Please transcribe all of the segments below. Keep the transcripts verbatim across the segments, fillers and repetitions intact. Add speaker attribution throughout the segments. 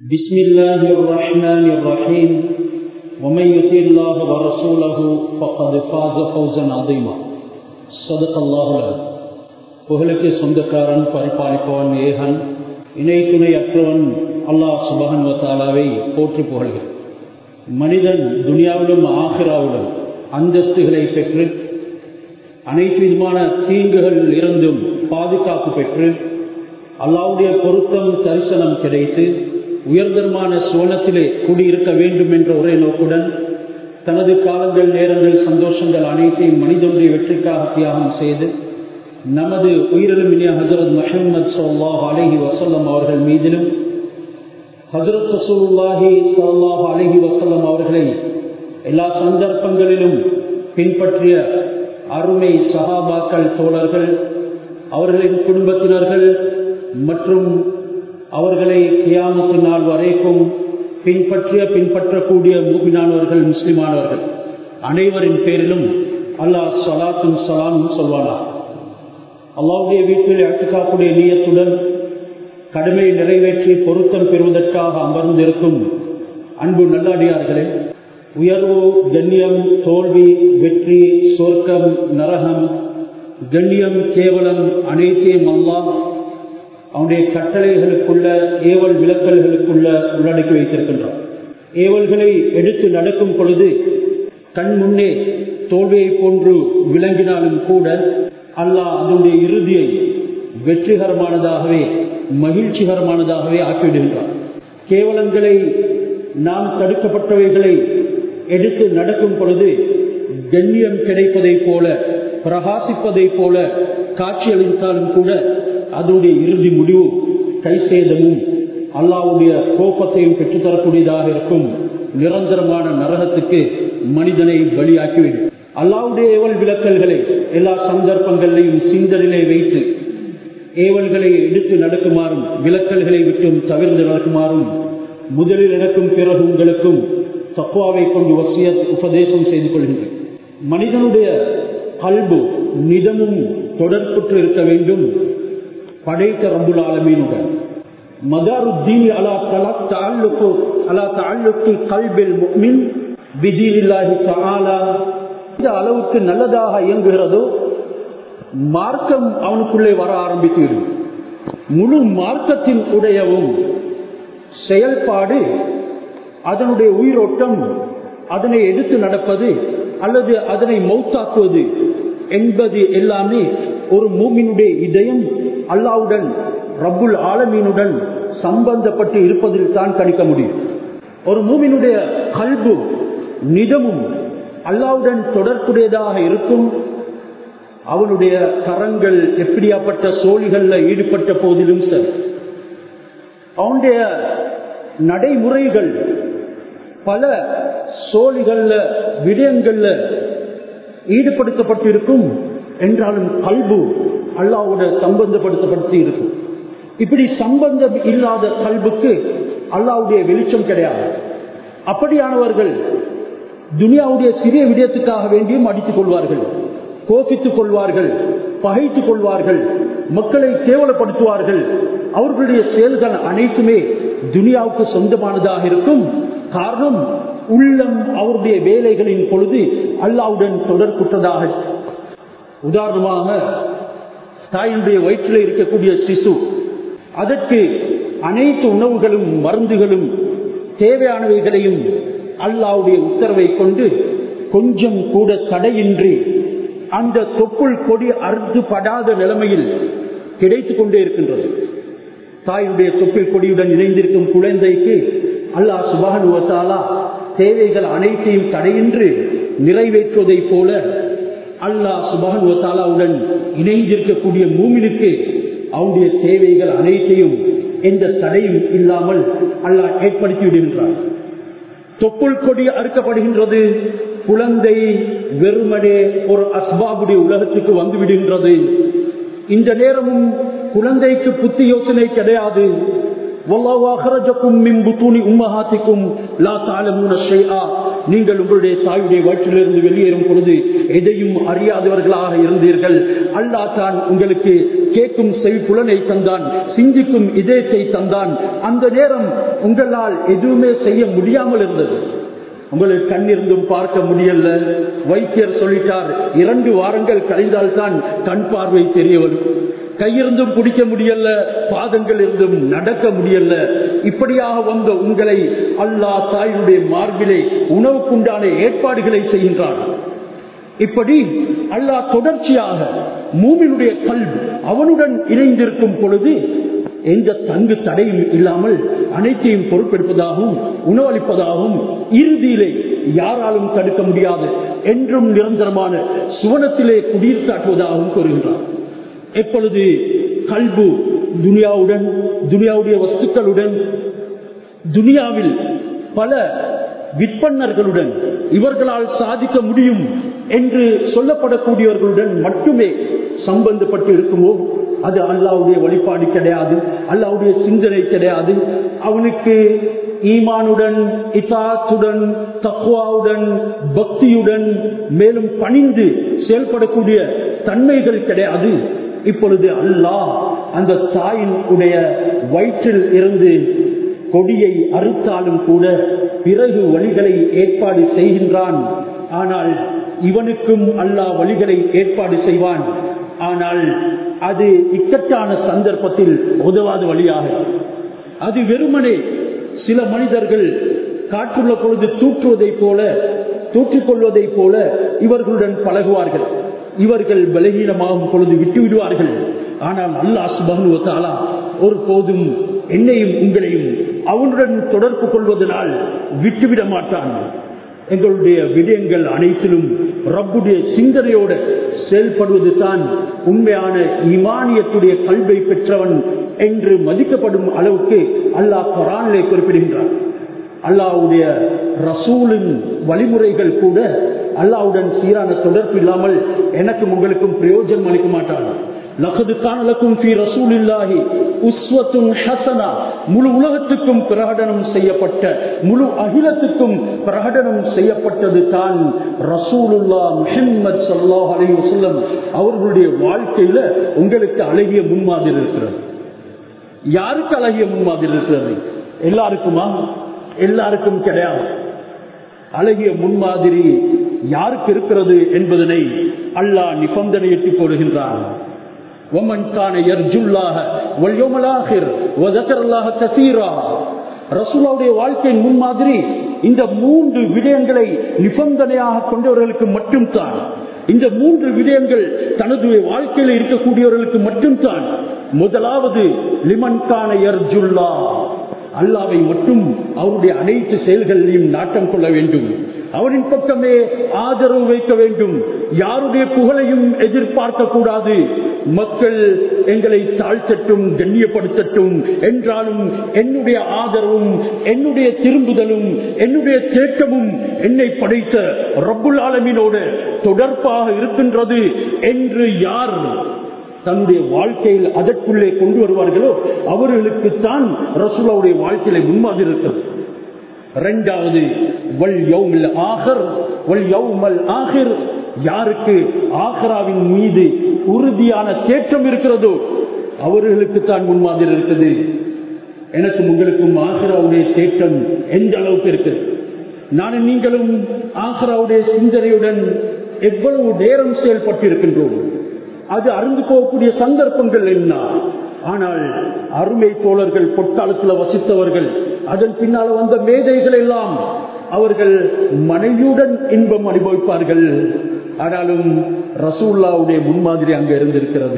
Speaker 1: بسم الله الرحمن الرحيم ومن يطع الله ورسوله فقد فاز فوزا عظيما صدق الله العظيم. புகழுக்கு சொந்தக்காரன், பரிபாலிப்பவன், ஏகன், இணை துணை அற்றவன் அல்லாஹ் சுப்ஹானஹு வ தஆலாவை போற்றி புகழ்கிறேன். மனிதன் துனியாவிலும் ஆகிராவிலும் அந்தஸ்துகளை பெற்று அனைத்து விதமான தீங்குகளில் இருந்தும் பாதுகாப்பு பெற்று அல்லாஹ்வுடைய பொருத்தம் தரிசனம் கிடைத்து உயர்தரமான சுவனத்திலே குடியிருக்க வேண்டும் என்ற ஒரே நோக்குடன் தனது காலங்கள், நேரங்கள், சந்தோஷங்கள் அனைத்தையும் மனிதனுடைய வெற்றிக்காக தியாகம் செய்து நமது உயிரிழமினிய ஹஜ்ரத் முஹம்மது ஸல்லல்லாஹு அலைஹி வஸல்லம் அவர்கள் மீதிலும் ஹஜ்ரத் ரசூலுல்லாஹி ஸல்லல்லாஹு அலைஹி வஸல்லம் அவர்களை எல்லா சந்தர்ப்பங்களிலும் பின்பற்றிய அருமை சஹாபாக்கள், தோழர்கள், அவர்களின் குடும்பத்தினர்கள் மற்றும் அவர்களை கியாமத்து நாள் வரைக்கும் பின்பற்றிய பின்பற்றக்கூடிய மூமினானவர்கள், முஸ்லிமானவர்கள் அனைவரின் பேரிலும் அல்லாஹ் ஸலாத்தும் ஸலாமும் சொல்வானா. அல்லாஹ்வுடைய வீட்டில் இஅ்திகாஃபுடைய நியத்துடன் கடமையை நிறைவேற்றி பொருத்தம் பெறுவதற்காக அமர்ந்திருக்கும் அன்பு நல்லடியார்களே, உயர்வு, கண்ணியம், தோல்வி, வெற்றி, சொர்க்கம், நரகம், கண்ணியம், கேவலம் அனைத்தையும் அல்லாஹ் அவனுடைய கட்டளைகளுக்குள்ள, ஏவல் விலக்கல்களுக்குள்ள உள்ளடக்கி வைத்திருக்கின்றான். ஏவல்களை எடுத்து நடக்கும் பொழுது கண் முன்னே தோல்வியை போன்று விளங்கினாலும் கூட அல்லாஹ் அதனுடைய இறுதியை வெற்றிகரமானதாகவே, மகிழ்ச்சிகரமானதாகவே ஆக்கிவிடுகின்றான். கேவலங்களை, நாம் தடுக்கப்பட்டவைகளை எடுத்து நடக்கும் பொழுது கண்ணியம் கிடைப்பதை போல, பிரகாசிப்பதை போல காட்சியளித்தாலும் கூட அதனுடைய இறுதி முடிவு கைசேதமும் அல்லாஹ்வுடைய கோபத்தையும் பெற்றுத்தரக்கூடியதாக இருக்கும். நிரந்தரமான நரகத்துக்கு மனிதனை பலியாக்கிவிடும். அல்லாஹ்வுடைய ஏவல் விலக்கல்களை எல்லா சந்தர்ப்பங்களிலையும் சிந்தனையிலே வைத்து ஏவல்களை எடுத்து நடக்குமாறும் விலக்கல்களை விட்டும் தவிர்த்து நடக்குமாறும் முதலில் நடக்கும் பிறகு உங்களுக்கும் தக்வாவை கொண்டு வசியத் உபதேசம் செய்து கொள்கின்றேன். மனிதனுடைய கல்பு நிதமும் தொடர்புற்று இருக்க வேண்டும் படைத்த ரப்புல் ஆலமீனுடன். மதாருத்தீன் அலா தலக் தஅல்லுகு அலா தஅல்லுகி கல்பில் முஃமின் பிதீனில்லாஹி தஆலா. இந்த அளவுக்கு நல்லதாக இயங்குகிறதோ மார்க்கம் அவனுக்குள்ளே வர ஆரம்பித்துவிடும். முழு மார்க்கத்தின் உடையவும் செயல்பாடு, அதனுடைய உயிரோட்டம், அதனை எடுத்து நடப்பது அல்லது அதனை மௌத்தாக்குவது என்பது எல்லாமே ஒரு மூமினுடைய இதயம் அல்லாஹ்வுடன், ரப்புல் ஆலமீனுடன் சம்பந்தப்பட்டு இருப்பதில் தான் கணிக்க முடியும். ஒரு மூமினுடைய கல்பு நிதமும் அல்லாஹ்வுடன் தொடர்புடையதாக இருக்கும். அவனுடைய கரங்கள் எப்படியாப்பட்ட சோழிகள்ல ஈடுபட்ட போதிலும் சரி, அவனுடைய நடைமுறைகள் பல சோழிகள்ல, விடயங்கள்ல ஈடுபடுத்தப்பட்டிருக்கும் என்றாலும் கல்பு அல்லாஹ்வோட சம்பந்தப்படுத்தப்பட்டு இருக்கும். இப்படி சம்பந்தம் இல்லாத கல்புக்கு அல்லாஹ்வுடைய வெளிச்சம் கிடையாது. அப்படியானவர்கள் துனியாவுடைய சிறிய விடயத்துக்காக வேண்டியும் அடித்துக் கொள்வார்கள், கோபித்துக் கொள்வார்கள், பகைத்துக் கொள்வார்கள், மக்களை கேவலப்படுத்துவார்கள். அவர்களுடைய செயல்கள் அனைத்துமே துனியாவுக்கு சொந்தமானதாக இருக்கும். காரணம், உள்ளம் அவருடைய வேலைகளின் பொழுது அல்லாஹ்வுடன் தொடர்புற்றதாக. உதாரணமாக, தாயினுடைய வயிற்றில் இருக்கக்கூடிய சிசு, அதற்கு அனைத்து உணவுகளும் மருந்துகளும் தேவையானவைகளையும் அல்லாஹ்வுடைய உத்தரவை கொண்டு கொஞ்சம் கூட தடையின்றி அந்த தொப்புள் கொடி அறுத்துப்படாத நிலைமையில் கிடைத்துக் கொண்டே இருக்கின்றது. தாயுடைய தொப்புள் கொடியுடன் இணைந்திருக்கும் குழந்தைக்கு அல்லாஹ் சுப்ஹானஹு வ தஆலா தேவைகள் அனைத்தையும் தடையின்றி நிறைவேற்றுவதை போல அல்லாஹ் சுப்ஹானஹு வ தஆலாவுடன் இணைந்திருக்கக்கூடிய மூமினுக்கு அவனுடைய தேவைகள் அனைத்தையும் எந்த தடையும் இல்லாமல் அல்லாஹ் ஏற்படுத்தி விடுகின்றான். தொப்புள் கொடி அறுக்கப்படுகின்றது, குழந்தை வெறுமனே ஒரு அஸ்பாபுடைய உலகத்துக்கு வந்து விடுகின்றது. இந்த நேரமும் குழந்தைக்கு புத்தி யோசனை கிடையாது. வல்லாஹு அக்ரஜக்கும் மின் புத்தூனி உம்மஹாத்திக்கும் லா தஅலமூன ஷைஆ, நீங்கள் உங்களுடைய தாயுடைய வயிற்றிலிருந்து வெளியேறும் பொழுது எதையும் அறியாதவர்களாக இருந்தீர்கள். அல்லாஹ் தான் உங்களுக்கு கேட்கும் செவிப்புலனை தந்தான், சிந்திக்கும் இதயத்தை தந்தான். அந்த நேரம் உங்களால் எதுவுமே செய்ய முடியாமல் இருந்தது. உங்களுக்கு கண்ணிருந்தும் பார்க்க முடியல. வைத்தியர் சொல்லிட்டார், இரண்டு வாரங்கள் கழிந்தால்தான் கண் பார்வை தெரிய வரும். கையிருந்தும் பிடிக்க முடியல, பாதங்கள் இருந்தும் நடக்க முடியல. இப்படியாக வந்த உங்களை அல்லாஹ் தாயுடைய மார்பிலே உணவுக்குண்டான ஏற்பாடுகளை செய்கின்றார். இப்படி அல்லாஹ் தொடர்ச்சியாக மூமினுடைய கல்வி அவனுடன் இணைந்திருக்கும் பொழுது எந்த தங்கு தடையும் இல்லாமல் அனைத்தையும் பொறுப்பெடுப்பதாகவும் உணவளிப்பதாகவும் இறுதியிலே யாராலும் தடுக்க முடியாது என்றும் நிரந்தரமான சுவனத்திலே குடியிருத்தாட்டுவதாகவும் கூறுகின்றார். எப்பொழுது கல்பு துனியாவுடன், துனியாவுடைய வஸ்துக்களுடன், துனியாவில் பல விற்பனர்களுடன் இவர்களால் சாதிக்க முடியும் என்று சொல்லப்படக்கூடியவர்களுடன் மட்டுமே சம்பந்தப்பட்டு இருக்குமோ அது அல்லாஹ்வுடைய வழிபாடு கிடையாது, அல்லாஹ்வுடைய சிந்தனை கிடையாது. அவனுக்கு ஈமானுடன், இசாத்துடன், தக்வாவுடன், பக்தியுடன், மேலும் பணிந்து செயல்படக்கூடிய தன்மைகள் கிடையாது. இப்பொழுது அல்லாஹ் அந்த தாயின் உடைய வயிற்றில் இருந்து கொடியை அறுத்தாலும் கூட பிறகு வழிகளை ஏற்பாடு செய்கின்றான். ஆனால் இவனுக்கும் அல்லாஹ் வழிகளை ஏற்பாடு செய்வான். ஆனால் அது இக்கட்டான சந்தர்ப்பத்தில் உதவாத வழியாக, அது வெறுமனே சில மனிதர்கள் காற்றுள்ள பொழுது தூற்றுவதை போல தூற்றிக் கொள்வதை போல இவர்களுடன் பழகுவார்கள். இவர்கள் பலகீனமாகும் பொழுது விட்டு விடுவார்கள். ஆனால் அல்லாஹ் சுப்ஹானஹு வ தஆலா ஒரு போதும் என்னையும் உங்களையும் அவனுடன் தொடர்பு கொள்வதனால் விட்டுவிட மாட்டான். எங்களுடைய விடயங்கள் அனைத்திலும் ரப்புடைய சிந்தனையோடு செயல்படுவது தான் உண்மையான ஈமானியத்துடைய கல்வை பெற்றவன் என்று மதிக்கப்படும் அளவுக்கு அல்லாஹ் குர்ஆனிலே குறிப்பிடுகின்றார். அல்லாஹ்வுடைய ரசூலின் வழிமுறைகள் கூட அல்லாஹ்வுடன் சீரான தொடர்பு இல்லாமல் எனக்கும் உங்களுக்கும் பிரயோஜனம் அளிக்க மாட்டான். லகது கான லக்கும் ஃபீ ரசூலில்லாஹி உஸ்வத்துன் ஹஸனா, முழு உலகத்துக்கும் பிரகடனம் செய்யப்பட்ட, முழு அகிலத்துக்கும் பிரகடனம் செய்யப்பட்டது தான் ரசூலுல்லாஹ் முஹம்மது ஸல்லல்லாஹு அலைஹி வஸல்லம் அவர்களுடைய வாழ்க்கையில உங்களுக்கு அழகிய முன்மாதிரி இருக்கிறது. யாருக்கு அழகிய முன்மாதிரி இருக்கிறது? எல்லாருக்குமா? எல்லாருக்கும் கிடையாது. அழகிய முன்மாதிரி யாருக்கு இருக்கிறது என்பதனை அல்லாஹ் நிபந்தனையிட்டு போடுகின்றான். وَمَنْ كَانَ يَرْجُو اللَّهَ وَالْيَوْمَ الْآخِرَ وَذَكَرَ اللَّهَ كَثِيرًا. ரசூலுடைய வாழ்க்கையின் முன்மாதிரி இந்த மூன்று விடயங்களை நிபந்தனையாக கொண்டவர்களுக்கு மட்டும்தான். இந்த மூன்று விடயங்கள் தனது வாழ்க்கையில் இருக்கக்கூடியவர்களுக்கு மட்டும்தான். முதலாவது லிமன் கான யர்ஜுல்லாஹ், அல்லாஹ்வை மட்டும் அவருடைய அனைத்து செயல்களிலும் நாட்டம் கொள்ள வேண்டும், அவரின் பக்கமே ஆதரவு வைக்க வேண்டும், யாருடைய புகழையும் எதிர்பார்க்க கூடாது. மக்கள் எங்களை தாழ்த்தட்டும் கண்ணியப்படுத்தட்டும் என்றாலும் என்னுடைய ஆதரவும் என்னுடைய திரும்புதலும் என்னுடைய தேட்டமும் என்னை படைத்த ரப்புல் ஆலமீனோடு தொடர்பாக இருக்கின்றது என்று யார் தன்னுடைய வாழ்க்கையில் அதற்குள்ளே கொண்டு வருவார்களோ அவர்களுக்குத்தான் ரசூலுடைய வாழ்க்கையில முன்மாதிரி இருக்கிறது. இரண்டாவது வல் யௌமில் ஆகிர், வல் யௌமல் ஆகிர், யாருக்கு ஆகிராவின் மீது உறுதியான தேற்றம் இருக்கிறதோ அவர்களுக்கு தான் முன்மாதிரி இருக்குது. எனக்கும் உங்களுக்கும் ஆகிராவுடைய தேற்றம் எந்த அளவுக்கு இருக்குது? நானும் நீங்களும் ஆகிராவுடைய சிந்தனையுடன் எவ்வளவு நேரம் செயல்பட்டு இருக்கின்றோம்? அது அருந்து போகக்கூடிய சந்தர்ப்பங்கள் என்ன? ஆனால் அருமை தோழர்கள், பொற்காலத்தில் வசித்தவர்கள், அதன் பின்னால் வந்த மேதைகள் எல்லாம் அவர்கள் மனைவியுடன் இன்பம் அனுபவிப்பார்கள். ஆனாலும் ரசூலுல்லாஹ்வுடைய முன்மாதிரி அங்க இருந்திருக்கிறது.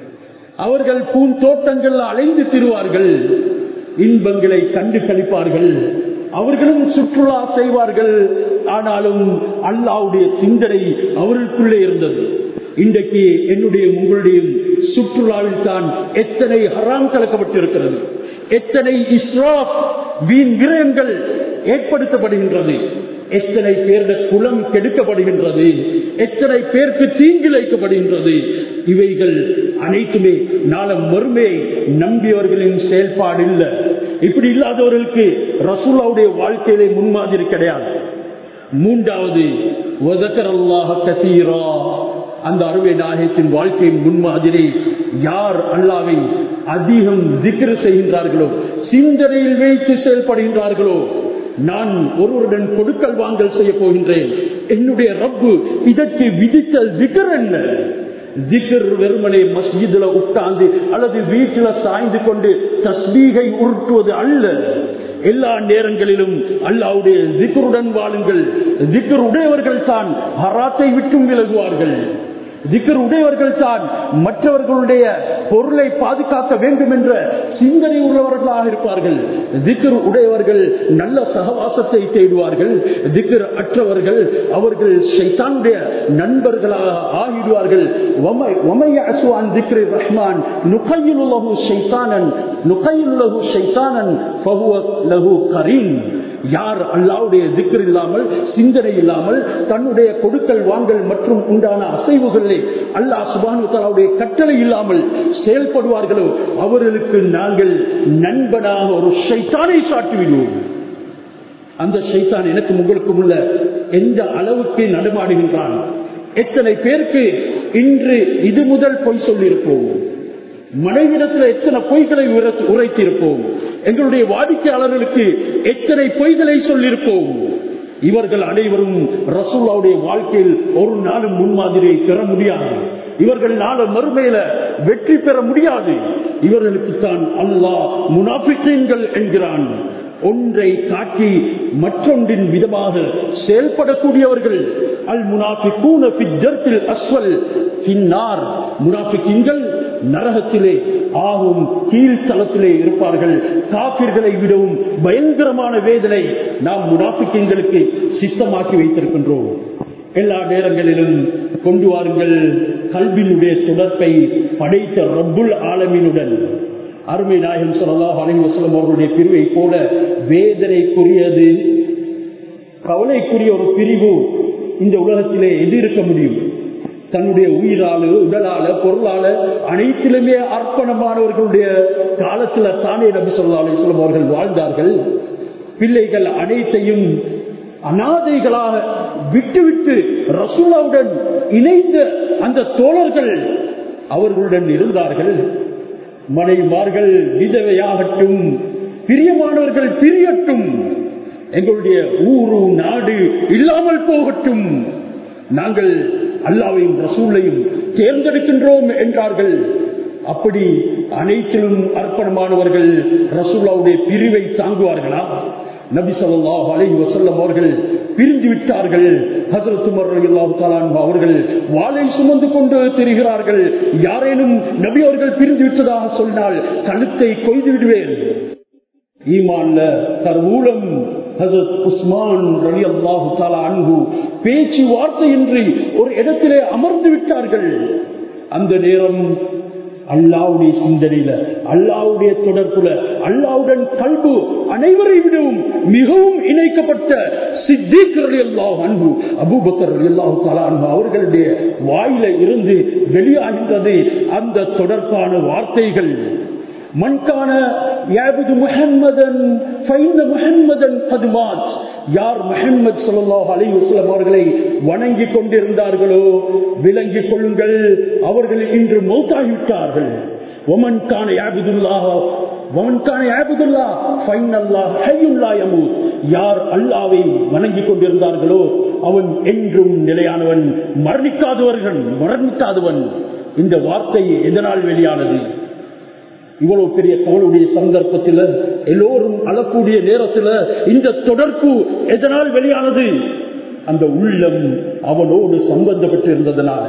Speaker 1: அவர்கள் பூந்தோட்டங்கள் அலைந்து திரிவார்கள், இன்பங்களை கண்டு கழிப்பார்கள், அவர்களும் சுற்றுலா செய்வார்கள். ஆனாலும் அல்லாஹ்வுடைய சிந்தனை அவர்களுக்குள்ளே இருந்தது. இன்றைக்கு என்னுடைய உங்களுடைய சுற்றுலாவில் தான் எத்தனை ஹராம் கலக்கப்பட்டிருக்கிறது, எத்தனை இஸ்ராஃப் வீண் விரயங்கள் ஏற்படுத்தப்படுகின்றது, எத்தனை பேருடைய குலம் கெடுக்கப்படுகின்றது, எத்தனை பேருக்கு தீங்கிழைக்கப்படுகின்றது. இவைகள் அனைத்துமே நாள மறுமையை நம்பியவர்களின் செயல்பாடு இல்லை. இப்படி இல்லாதவர்களுக்கு ரசூலுல்லாஹ்வுடைய வாழ்க்கையிலே முன்மாதிரி கிடையாது. மூன்றாவது வதக்கரல்லாஹ கஸீரா, அந்த அருமை நாயகத்தின் வாழ்க்கையின் முன்மாதிரி யார் அல்லாஹ்வை அதிகம் திக்ர் செய்கின்றார்களோ, சிந்தனையில் வைத்து செயல்படுகின்றார்களோ, நான் ஒருவருடன் கொடுக்கல் வாங்கல் செய்ய போகின்றேன், என்னுடைய ரப்பு இதற்கு விதித்த திக்ர் என்ன? திக்ர் வெறுமனே மஸ்ஜிதுல உட்கார்ந்து அல்லது வீட்டில சாய்ந்து கொண்டு தஸ்பீகை உருட்டுவது அல்ல. எல்லா நேரங்களிலும் அல்லாஹ்வுடைய திக்ருடன் வாழுங்கள். திக்ர் உடையவர்கள் தான் ஹராத்தை விட்டும் விலகுவார்கள். திக்ர் உடையவர்கள் தான் மற்றவர்களுடைய பொருளை பாதுகாக்க வேண்டும் என்ற சிந்தனை உள்ளவர்களாக இருப்பார்கள். திக்ர் உடையவர்கள் நல்ல சகவாசத்தை தேடுவார்கள். திக்ர் அற்றவர்கள் அவர்கள் ஷைத்தானுடைய நண்பர்களாக ஆகிடுவார்கள். ரஹ்மான் நுகையிலு லஹு ஷைத்தானன் நுகையிலு லஹு ஷைத்தானன் ஃபஹுவ லஹு கரீன். யார் அல்லாஹ்வுடைய திக்ர் இல்லாமல், சிந்தனை இல்லாமல், தன்னுடைய கொடுக்கல் வாங்கல் மற்றும் உண்டான அசைவுகளிலே அல்லாஹ் சுப்ஹானஹு வ தஆலாவுடைய கட்டளை இல்லாமல் செயல்படுவார்களோ அவர்களுக்கு நாங்கள் நண்பனாக ஒரு ஷைத்தானை சாட்டிவிடுவோம். அந்த ஷைத்தான் எனக்கு உங்களுக்கும் உள்ள எந்த அளவுக்கு நடமாடுகின்றான்? எத்தனை பேருக்கு இன்று இது முதல் பொய் சொல்லியிருப்போம், மனைவிடத்தில் எத்தனை பொய்களை உரைத்திருப்போம், எங்களுடைய வாடிக்கையாளர்களுக்கு எத்தனை பொய்களை சொல்லியிருப்போம். இவர்கள் அனைவரும் ரசூலுல்லாஹ்வுடைய வாழ்க்கையில் ஒரு நாளும் முன்மாதிரியை பெற முடியாது. இவர்கள் நாள மறுமையில வெற்றி பெற முடியாது. இவர்களுக்கு தான் அல்லாஹ் முனாஃபிகீன்கள் என்கிறான். ஒன்றை காட்டி மற்றொன்றின் விதமாக செயல்படக்கூடியவர்கள். அல் முனாஃபிகூன ஃபி ஜர்பில் அஸ்வல் ஃபின்னார். முனாஃபிகீன்கள் நரகத்திலே ஆகும் கீழ்த்தளத்திலே இருப்பார்கள். காபிர்களை விடவும் பயங்கரமான வேதனை நாம் முனாஃபிகீன்களுக்கு சித்தமாக்கி வைத்திருக்கின்றோம். எல்லா நேரங்களிலும் கொண்டு வாருங்கள் கல்வியினுடைய தொடர்பை படைத்த ரப்புல் ஆலமீனுடன். அருமை நாயகம் ஸல்லல்லாஹு அலைஹி வஸல்லம் அவர்களுடைய பிரிவை போல வேதனைக்குரியது, கவலைக்குரிய ஒரு பிரிவு இந்த உலகத்திலே எது இருக்க முடியும்? தன்னுடைய உயிரால, உடலால, பொருளால அனைத்திலுமே அர்ப்பணமானவர்களுடைய காலத்துல தானே நபி ஸல்லல்லாஹு அலைஹி வஸல்லம் அவர்கள் வாழ்ந்தார்கள். பிள்ளைகள் அனைத்தையும் அநாதைகளாக விட்டுவிட்டு ரசூலுல்லாஹ்வுடன் இணைந்த அந்த தோழர்கள் அவர்களுடன் இருந்தார்கள். மனைவிமார்கள் விதவையாகட்டும், பிரியமானவர்கள் பிரியட்டும், எங்களுடைய ஊரு நாடு இல்லாமல் போகட்டும், நாங்கள் அல்லாஹ்வையும் ரசூலையும் தேர்ந்தெடுக்கின்றோம் என்றார்கள். அப்படி அனைத்திலும் அர்ப்பணமானவர்கள் ரசூலுல்லாஹ்வுடைய பிரிவை தாங்குவார்களா? நபி ஸல்லல்லாஹு அலைஹி வஸல்லம் அவர்கள் பிரிந்து விட்டார்கள். ஹஜ்ரத் உமர் ரலியல்லாஹு தஆலா அன்ஹு அவர்கள் வாளை சுமந்து கொண்டு திரிகிறார்கள். யாரேனும் நபி அவர்கள் பிரிந்து விட்டதாக சொன்னால் கழுத்தை கொய்து விடுவேன். ஈமான்ல கருவூலம் ஹஜ்ரத் உஸ்மான் ரலியல்லாஹு தஆலா அன்ஹு பேச்சு வார்த்தையின்றி ஒரு இடத்திலே அமர்ந்து விட்டார்கள். அந்த நேரம் அல்லாஹ்வுடைய சிந்தனையில, அல்லாஹ்வுடைய தொடர்புல, அல்லாஹ்வுடன் கல்பு அனைவரை விடவும் மிகவும் இணைக்கப்பட்ட சித்தீக் ரலியல்லாஹு அன்ஹு, அபூபக்கர் ரலியல்லாஹு தஆலா அன்ஹு அவர்களுடைய வாயில இருந்து வெளியாகின்றது அந்த தொடர்பான வார்த்தைகள். மன்கான யாபுது முஹம்மதன் ஃபைன முஹம்மதன் கத் மாத். யார் முஹம்மது ஸல்லல்லாஹு அலைஹி வஸல்லம் அவர்களை வணங்கி கொண்டிருந்தார்களோ விளங்கிக் கொள்ளுங்கள், அவர்கள் இன்று மௌத்தாகிவிட்டார்கள். வமன் கான யாபுதுல்லாஹ் வமன் கான யாபுதுல்லாஹ் ஃபைனல்லாஹ் ஹய்யுன் லா யமூத். யார் அல்லாஹ்வை வணங்கிக் கொண்டிருந்தார்களோ அவன் என்றும் நிலையானவன், மரணிக்காதவர்கள் மரணிக்காதவன். இந்த வார்த்தை எதனால் வெளியானது? இவ்வளவு பெரிய கவலையுடைய சந்தர்ப்பத்தில், எல்லோரும் அழக்கூடிய நேரத்தில் இந்த தொடர்பு எதனால் வெளியானது? அந்த உள்ளம் அவனோடு சம்பந்தப்பட்டு இருந்ததனால்.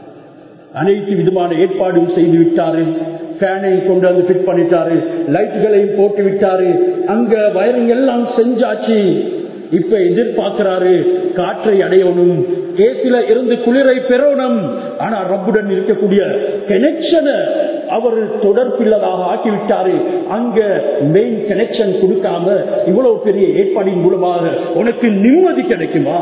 Speaker 1: அனைத்து விதமான ஏற்பாடும் செய்து விட்டாரு. ஃபேனை கொண்டு வந்து ஃபிட் பண்ணிட்டாரு, லைட்டுகளையும் போட்டு விட்டாரு, அங்க வயரிங் எல்லாம் செஞ்சாச்சு. இப்ப எதிர்பார்க்கிறாரு காற்றை அடையணும், ஏசில இருந்து குளிரை பெறணும். ஆனா ரப்புடன் இருக்கக்கூடிய கனெக்ஷனை அவர் தொடர்பில்லதாக ஆக்கிவிட்டாரு. அங்க மெயின் கனெக்ஷன் கொடுக்காம இவ்வளவு பெரிய ஏற்பாடின் மூலமாக உனக்கு நிம்மதி கிடைக்குமா?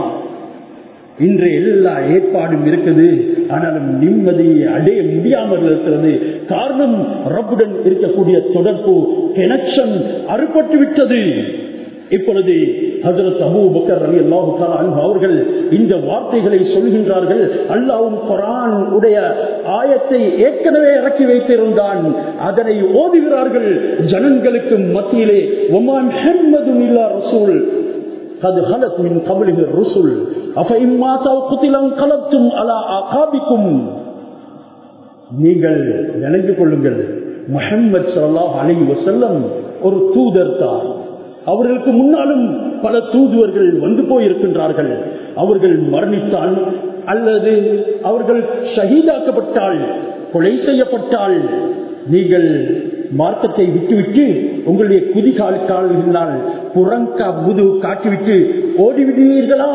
Speaker 1: இன்று எல்லா ஏற்பாடும் இருக்குது, ஆனாலும் நிம்மதியை அடைய முடியாமல் இருக்கிறது. காரணம் ரப்புடன் இருக்கக்கூடிய தொடர்பு கனெக்ஷன் அறுபட்டு விட்டது. இப்பொழுது ஹஜ்ரத் அபூ பக்கர் ரலியல்லாஹு தஆலா அன்ஹு அவர்கள் இந்த வார்த்தைகளை சொல்கின்றார்கள். அல்லாஹ் குர்ஆன் உடைய ஆயத்தை ஏற்கனவே இறக்கி வைத்திருந்தான், அதனை ஓதுகிறார்கள் ஜனங்களுக்கு மத்தியிலே. வமா முஹம்மதுன் இல்லா ரசூல் قد خلت من قبله الرسل افإن مات أو قتل انقلبتم على أعقابكم. நீங்கள் நினைந்து கொள்ளுங்கள், முஹம்மது ஸல்லல்லாஹு அலைஹி வஸல்லம் ஒரு தூதர் தான். அவர்களுக்கு முன்னாலும் பல தூதுவர்கள் வந்து போயிருக்கின்றார்கள். அவர்கள் மரணித்தால் அல்லது அவர்கள் ஷஹீதாக்கப்பட்டால், கொலை செய்யப்பட்டால், நீங்கள் மார்க்கத்தை விட்டுவிட்டு உங்களுடைய குதிகால் கால்களினால் புறங்கா முது காட்டிவிட்டு ஓடிவிடுவீர்களா?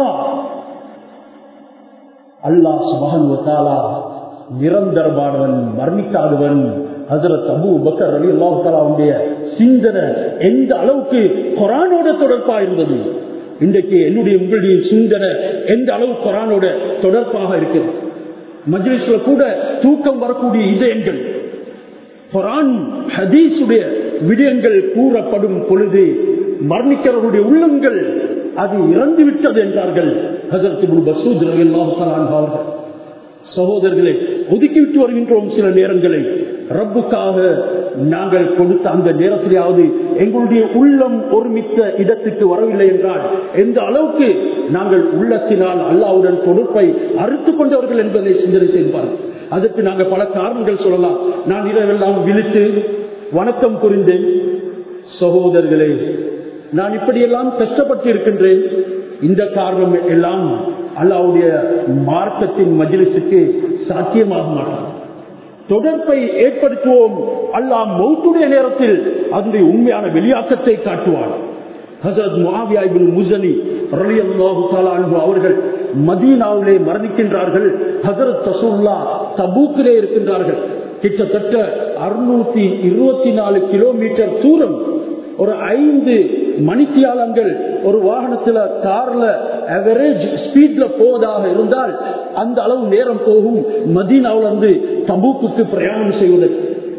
Speaker 1: அல்லாஹ் சுப்ஹானஹு வ தஆலா நிரந்தரமானவன், மரணிக்காதவன். ஹஜ்ரத் அபூ பக்கர் ரலியல்லாஹு தஆலாவுடைய சிந்தனை எந்த அளவுக்கு குர்ஆனோட தொடர்பா இருந்தது. இன்றைக்கு என்னுடைய உங்களுடைய சிந்தனை எந்த அளவு குர்ஆனோட தொடர்பாக இருக்குது. மஜ்லிஸ்ல கூட தூக்கம் வரக்கூடிய இதயங்கள், குர்ஆன் ஹதீஸுடைய விடயங்கள் கூறப்படும் பொழுது மரணிக்கிறவருடைய உள்ளங்கள் அது இறந்து விட்டது என்றார்கள் ஹஜ்ரத் இப்னு மஸ்ஊத் ரலியல்லாஹு தஆலா அன்ஹு அவர்கள். சகோதரர்களை ஒதுக்கிவிட்டு வருகின்றோம். சில நேரங்களை ரப்புக்காக நாங்கள் கொடுத்த அந்த நேரத்திலாவது எங்களுடைய உள்ளம் ஒருமித்த இடத்துக்கு வரவில்லை என்றால் எந்த அளவுக்கு நாங்கள் உள்ளத்தினால் அல்லாஹ்வுடன் தொடர்பை அறுத்துக் கொண்டவர்கள் என்பதை சிந்தனை செய்வார்கள். அதற்கு நாங்கள் பல காரணங்கள் சொல்லலாம். நான் இரவெல்லாம் விழித்து வணக்கம் புரிந்தேன். சகோதரர்களே, நான் இப்படியெல்லாம் கஷ்டப்பட்டு இருக்கின்றேன். இந்த காரணம் எல்லாம் அல்லாஹ்வுடைய மார்க்கத்தின் மஜ்லிஸுக்கு சாத்தியமாக மாட்டார். தொடர்பை ஏற்படுத்துவோம். அல்லாஹ் மௌத்துடைய நேரத்தில் அதனுடைய உண்மையான வெளியாக்கத்தை காட்டுவார். ஹஜ்ரத் முஆவியா இப்னு முஸனி ரலியல்லாஹு தஆலா அன்ஹு அவர்கள் மதீனாவிலே மரணிக்கின்றார்கள். ஹஜ்ரத் ரசூலுல்லாஹ் தபூக்கிலே இருக்கின்றார்கள். கிட்டத்தட்ட அறுநூத்தி இருபத்தி நாலு கிலோமீட்டர் தூரம், ஒரு ஐந்து மணித்தியாலங்கள் ஒரு வாகனத்துல கார்ல அவரேஜ் ஸ்பீட்ல போவதாக இருந்தால் அந்த அளவு நேரம் போகும் மதீனாவில இருந்து தபூக்குக்கு பிரயாணம் செய்வதற்கு.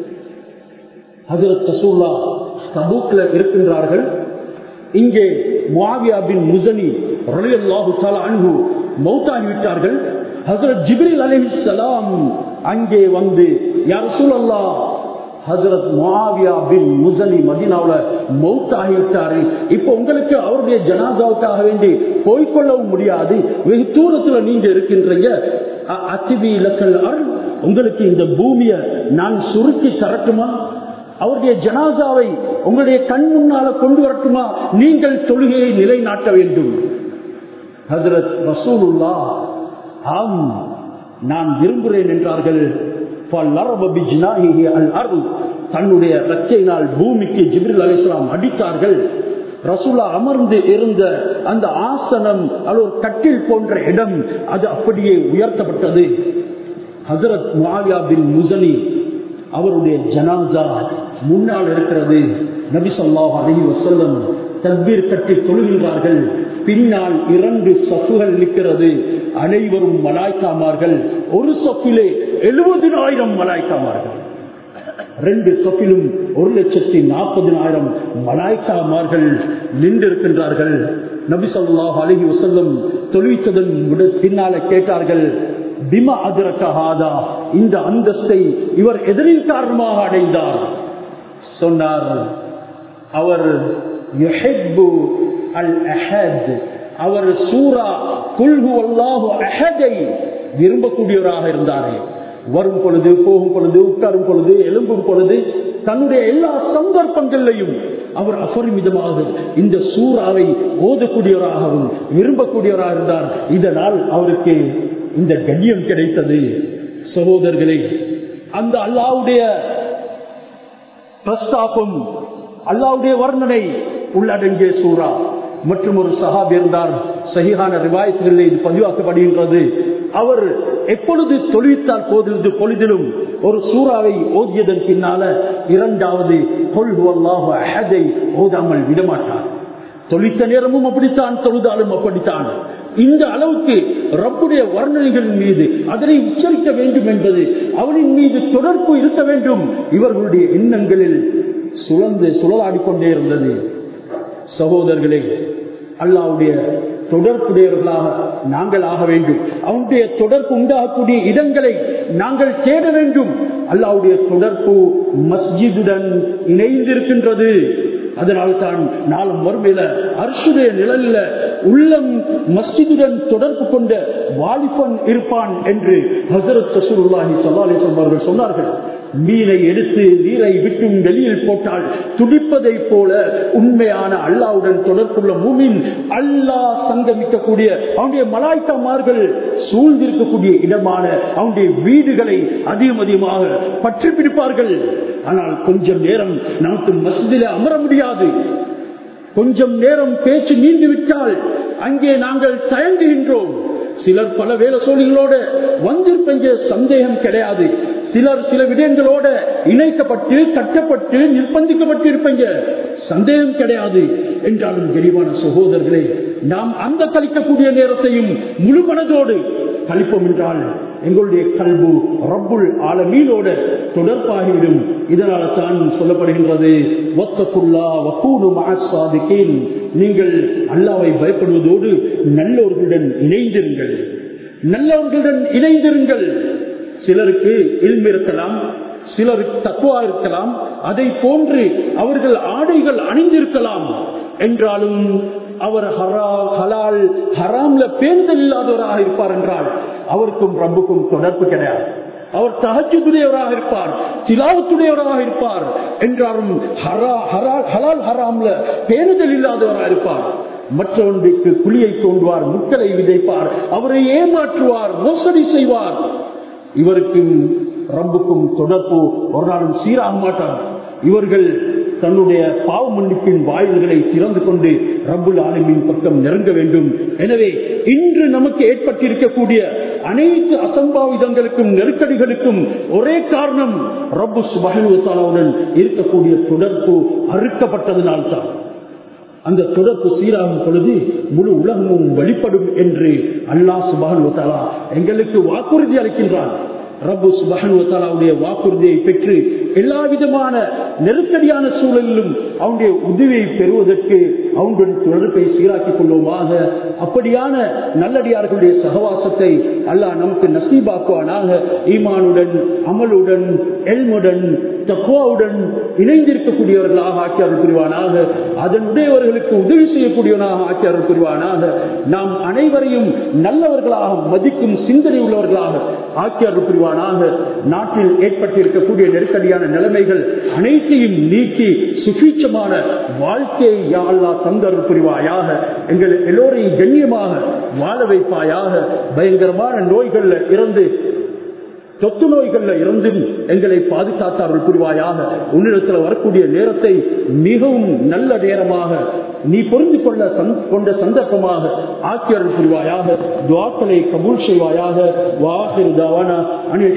Speaker 1: ஹஜ்ரத் ரசூலுல்லாஹ் தபூக்ல இருக்கின்றார்கள். இங்கே முஆவியா பின் முஸனி ரலியல்லாஹு தஆலா அன்ஹு மௌத்தாகிவிட்டார்கள். ஹஜ்ரத் ஜிப்ரீல் அலைஹிஸ்ஸலாம் அங்கே வந்து யா ரசூலல்லாஹ், ஹஜ்ரத் முஆவியா பின் முஸனி மதீனாவுல மௌத்தாகிவிட்டாரு, இப்ப உங்களுக்கு அவருடைய ஜனாசாவுக்காக வேண்டி போய்கொள்ளவும் முடியாது, வெகு தூரத்துல நீங்க இருக்கின்றீங்க, அத்திபி இலக்கல் அருள், உங்களுக்கு இந்த பூமியை நான் சுருக்கி தரட்டுமா? அவருடைய ஜனாசாவை உங்களுடைய கண் முன்னால கொண்டு வரட்டுமா? நீங்கள் தொழுகையை நிலைநாட்ட வேண்டும். ஹஜ்ரத் ரசூலுல்லாஹ் ஆம் நான் விரும்புகிறேன் என்றார்கள். தன்னுடைய ரக்கையினால் பூமிக்கு ஜிப்ரீல் அலைஹிஸ்ஸலாம் அடித்தார்கள். ரசூலா அமர்ந்து இருந்த அந்த ஆசனம், அது ஒரு கட்டில் போன்ற இடம், அது அப்படியே உயர்த்தப்பட்டது. ஹஜ்ரத் முஆவியா பின் முஸனி அவருடைய ஜனாசா முன்னால் இருக்கிறது. நபி ஸல்லல்லாஹு அலைஹி வஸல்லம் தக்பீர் கட்டி தொழுகின்றார்கள். பின்னால் இரண்டு சஃப்புகள் நிற்கிறது. அனைவரும் மலாய்க்காமார்கள். ஒரு சஃபிலே எழுபதினாயிரம் மலாய்க்காமார்கள், ரெண்டு சஃபிலும் ஒரு லட்சத்தி நாற்பதினாயிரம் மலாய்க்காமார்கள் நின்றிருக்கின்றார்கள். நபி ஸல்லல்லாஹு அலைஹி வஸல்லம் தொழுவித்ததன் பின்னால கேட்டார்கள், பிமா அத்ரக ஹாதா, இந்த அந்தஸ்தை இவர் எதனின் காரணமாக அடைந்தார்? சொன்னார், அவர் யுஹிப்பு அல் அஹத், அவர் சூரா குல் ஹுவல்லாஹு அஹதை விரும்பக்கூடியவராக இருந்தாரே. வரும் பொழுது, போகும் பொழுது, உட்காரும் பொழுது, எழும்பும் பொழுது, தன்னுடைய எல்லா சந்தர்ப்பங்களிலையும் அவர் அபரிமிதமாக இந்த சூறாவை ஓதக்கூடியவராகவும் விரும்பக்கூடியவராக இருந்தார். இதனால் அவருக்கு இந்த கண்ணியம் கிடைத்தது. சகோதரர்களே, அந்த அல்லாஹ்வுடைய பிரஸ்தாபம், அல்லாஹ்வுடைய வர்ணனை உள்ளடங்கிய சூரா. மற்றும் ஒரு சஹாபி இருந்தார், சஹீஹான ரிவாயத்துகளில் இது பதிவாக்கப்படுகின்றது. அவர் எப்பொழுது தொழுவித்தால் போதிலிருந்து பொழுதிலும் ஒரு சூறாவை ஓதியதன் பின்னால இரண்டாவது குல் ஹுவல்லாஹு அஹதை ஓதாமல் விடமாட்டார். தொழித்த நேரமும் அப்படித்தான், தொழுதாலும் அப்படித்தான். இந்த அளவுக்கு ரப்புடைய வர்ணனைகளின் மீது அதனை உச்சரிக்க வேண்டும் என்பது, அவனின் மீது தொடர்பு இருக்க வேண்டும். இவர்களுடைய எண்ணங்களில் சுழந்து சுழலாடிக்கொண்டே இருந்தது. சகோதரர்களே, அல்லாஹ்வுடைய தொடர்புடையவர்களாக நாங்கள் ஆக வேண்டும். அவனுடைய தொடர்பு உண்டாகக்கூடிய இடங்களை நாங்கள் தேட வேண்டும். அல்லாஹ்வுடைய தொடர்பு மஸ்ஜிதுடன் இணைந்திருக்கின்றது. அதனால்தான் நாளும் மறுமையில அர்ஷுடைய நிழலில் உள்ளம் மஸ்ஜிதுடன் தொடர்பு கொண்ட வாலிபன் இருப்பான் என்று ஹஸரத் ரசூலுல்லாஹி ஸல்லல்லாஹு அலைஹி வஸல்லம் அவர்கள் சொன்னார்கள். மீனை எடுத்து நீரை விட்டும் வெளியில் போட்டால் துடிப்பதை போல உண்மையான அல்லாஹ்வுடன் தொடர்புள்ள மூமின் அல்லாஹ் சங்கமிக்கக்கூடிய அவனுடைய மலாய்க்காமார்கள் சூழ்ந்திருக்கக்கூடிய இடமான அவனுடைய வீடுகளை அதிகம் அதிகமாக பற்றி பிடிப்பார்கள். ஆனால் கொஞ்சம் நேரம் நமக்கு மஸ்ஜிதிலே அமர முடியாது. கொஞ்சம் நேரம் பேச்சு நீண்டு விட்டால் அங்கே நாங்கள் தயங்குகின்றோம். சிலர் பல வேலை சோழிகளோட வந்திருப்பங்க, சந்தேகம் கிடையாது. சிலர் சில விடயங்களோட இணைக்கப்பட்டு கட்டப்பட்டு நிர்பந்திக்கப்பட்டு இருப்பீங்க, சந்தேகம் கிடையாது. என்றாலும் விரிவான சகோதரர்களே, நாம் அந்த கழிக்கக்கூடிய நேரத்தையும் முழு மனதோடு கழிப்போம் என்றால் எங்களுடைய கல்பு ரப்புல் ஆலமீனோட தொடர்பாகிவிடும். இதனால தான் சொல்லப்படுகின்றது, நீங்கள் அல்லாஹ்வை பயப்படுவதோடு நல்லவர்களுடன் இணைந்திருங்கள், நல்லவர்களுடன் இணைந்திருங்கள். சிலருக்கு இல்ம் இருக்கலாம், சிலருக்கு தக்வா இருக்கலாம், அதை போன்று அவர்கள் ஆடைகள் அணிந்திருக்கலாம். என்றாலும் அவர் ஹலால் ஹராம்ல பேர்தல் இல்லாதவராக இருப்பார் என்றால் அவருக்கும் ரப்புக்கும் தொடர்பு கிடையாது. அவர் தஹஜ்ஜுதுடையவராக இருப்பார், திலாவத்துடையவராக இருப்பார். என்றாலும் ஹலால் ஹராம்ல பேணுதல் இல்லாதவராக இருப்பார். மற்றொன்றுக்கு குழியை தோண்டுவார், முட்களை விதைப்பார், அவரை ஏமாற்றுவார், மோசடி செய்வார். இவருக்கும் ரப்புக்கும் தொடர்பு ஒரு நாளும் சீராக மாட்டார். இவர்கள் தன்னுடைய பாவ மன்னிப்பின் வாயில்களை திறந்து கொண்டு ரப்புல் ஆலமீன் பக்கம் நெருங்க வேண்டும். எனவே இன்று நமக்கு ஏற்பட்டிருக்கக்கூடிய அனைத்து அசம்பாவிதங்களுக்கும் நெருக்கடிகளுக்கும் ஒரே காரணம் ரப்பு சுப்ஹானஹு வ தஆலாவுடன் இருக்கக்கூடிய தொடர்பு அறுக்கப்பட்டதனால்தான். அந்த தொடர்பு சீராகும் பொழுது முழு உலகமும் வழிபடும் என்று அல்லாஹ் சுப்ஹானஹு வ தஆலா எங்களுக்கு வாக்குறுதி அளிக்கின்றான். ரப்பு சுப்ஹானஹு வ தஆலாவுடைய வாக்குறுதியை பெற்று எல்லா விதமான நெருக்கடியான சூழலிலும் அவனுடைய உதவியை பெறுவதற்கு அவனுடைய தொடர்பை சீராக்கிக் கொள்வோமாக. அப்படியான நல்லடியார்களுடைய சகவாசத்தை அல்லாஹ் நமக்கு நசீபாக்குவானாக. ஈமானுடன், அமலுடன், எல்முடன், தக்வாவுடன் இணைந்திருக்கக்கூடியவர்களாக ஆக்கியார் புரிவானாக. அதனுடையவர்களுக்கு உதவி செய்யக்கூடியவனாக ஆக்கியார் புரிவானாக. நாம் அனைவரையும் நல்லவர்களாக மதிக்கும் சிந்தனை உள்ளவர்களாக ஆக்கியார் புரிவானாக. நாட்டில் ஏற்பட்டிருக்கக்கூடிய நெருக்கடியான நிலைமைகள் அனைத்தையும் நீக்கி சுபீட்சமான வாழ்க்கையை யா அல்லாஹ் தந்தருள் புரிவாயாக. எங்கள் எல்லோரையும் கண்ணியமாக வாழ வைப்பாயாக. பயங்கரமான நோய்கள்ல இருந்து, தொத்து நோய்கள்ல இருந்தும் எங்களை பாதுகாத்தார்கள் புரிவாயாக. உன்னிடத்தில் வரக்கூடிய நேரத்தை மிகவும் நல்ல நேரமாக நீ பொருந்து கொள்ள கொண்ட சந்தர்ப்பமாக ஆக்கியர்கள் புரிவாயாக. துஆக்களை கபூல் செய்வாயாக. வாஹிரு தஅவானா அனில்